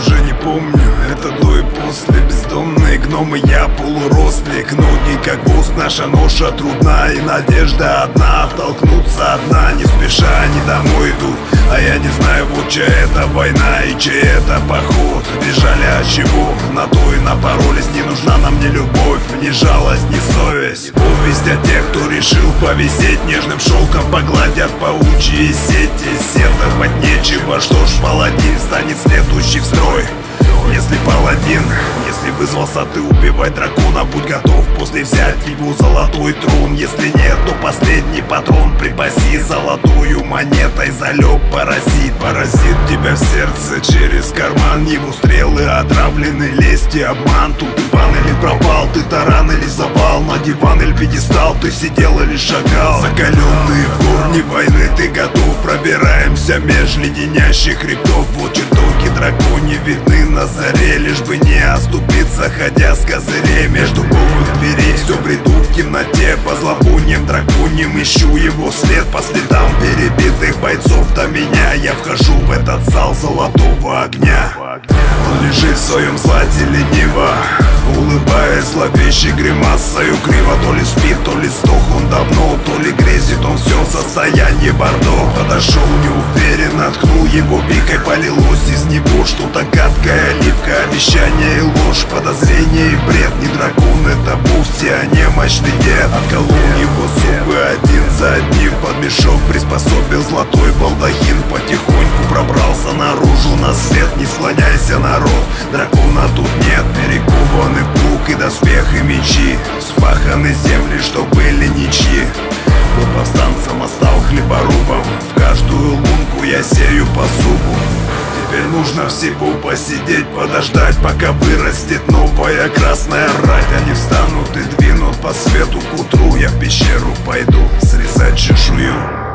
уже не помню, это до и после. Бездомные гномы, я полурослик. Ноги как воз, наша ноша трудна, и надежда одна — оттолкнуться одна. Не спеша они домой идут, а я не знаю, вот чья это война и чей это поход. Бежали от чего? На то и напоролись. Не нужна нам ни любовь, ни жалость, ни совесть. Повесть о тех, кто решил повисеть, нежным шелком погладят паучьи сети. Сетовать нечего, что ж, паладин станет следующий в строй. Если паладин, если вызвался ты убивать дракона, будь готов после взять его золотой трон. Если нет, то последний патрон припаси золотую монетой. Залег паразит, паразит тебя в сердце через карман. Его стрелы отравлены, лесть и обман. Тут ты бан или пропал, ты таран или завал. На диван или пьедестал, ты сидел или шагал. Закаленные в корни войны, ты готов. Пробираемся меж леденящих хребтов. Вот чертоги драконьи видны на заре, лишь бы не оступиться, ходя с козырей. Между голых дверей все бреду в темноте, по зловониям драконьим ищу его след. По следам перебитых бойцов до меня я вхожу в этот зал золотого огня. Он лежит в своем злате лениво, улыбаясь зловещей гримасою криво. То ли спит, то ли сдох он давно, то ли грезит он все в состоянии бордо. Подошел неуверенно, ткнул его пикой, полилось из него что-то гадкое, липкое, обещание и ложь, подозрение и бред. Не дракон это вовсе, а немощный дед. Отколол его зубы один за одним, под мешок приспособил золотой балдахин. Потихоньку пробрался наружу на свет. Не склоняйся, народ, дракона тут нет. Перекованы плуг и доспех и мечи, вспаханы земли, что были ничьи. Был повстанцем, а стал хлеборубом. В каждую лунку я сею по зубу. Теперь нужно всего посидеть, подождать, пока вырастет новая красная рать. Они встанут и двинут по свету к утру. Я в пещеру пойду срезать чешую.